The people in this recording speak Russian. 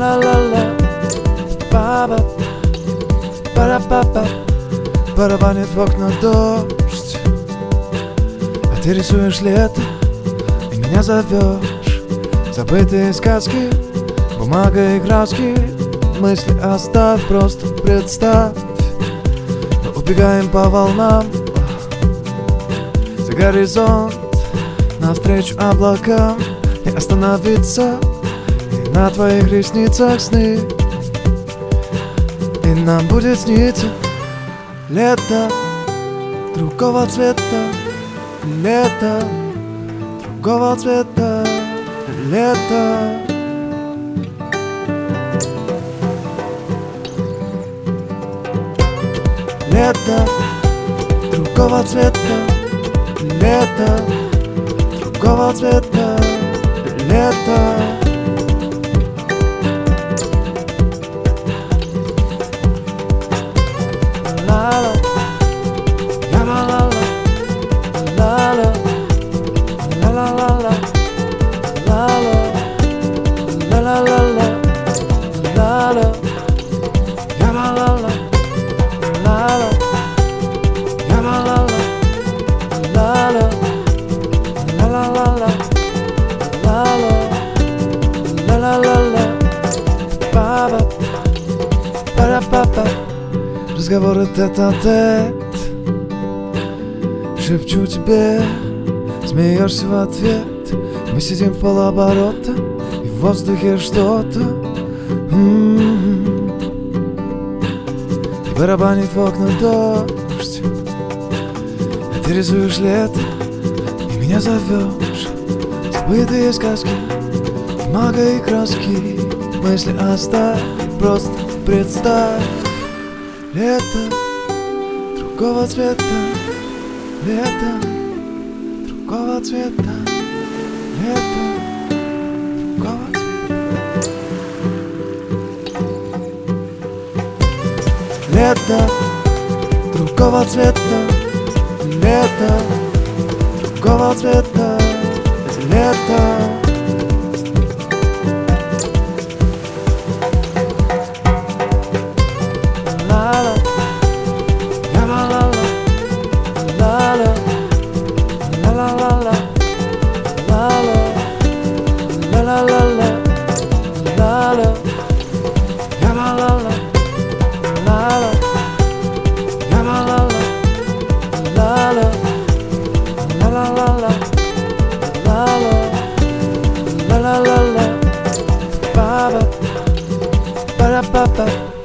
ла-ла-ла-ла, ба-ба, пара-па-па. Барабанит в окна дождь, а ты рисуешь лето и меня зовешь. Забытые сказки, бумага и краски, мысли оставь, просто представь. Мы убегаем по волнам за горизонт, навстречу облакам. И остановиться, и на твоих ресницах сны. И нам будет сниться лето другого цвета, лето другого цвета, лето. Лето другого цвета, лето другого цвета, лето. Ла-ла, ла-ла-ла-ла, ла-ла, ла-ла-ла-ла, ла-ла, ла-ла-ла-ла, ла-ла, ла-ла-ла-ла, ла-ла, ла-ла-ла-ла, ла-ла, ла-ла-ла-ла, ла-ла, ба-ба, пара-па-па. Разговоры тет-а-тет, шепчу тебе, смеешься в ответ. Мы сидим в полоборота, и в воздухе что-то и барабанит в окна дождь, а ты рисуешь лето и меня зовешь. Забытые сказки, бумага и краски, мысли оставь, просто представь. Лето другого цвета, лето другого цвета, лето другого цвета. Лето другого цвета, лето другого цвета, лето. Ba-ba, ba-ba,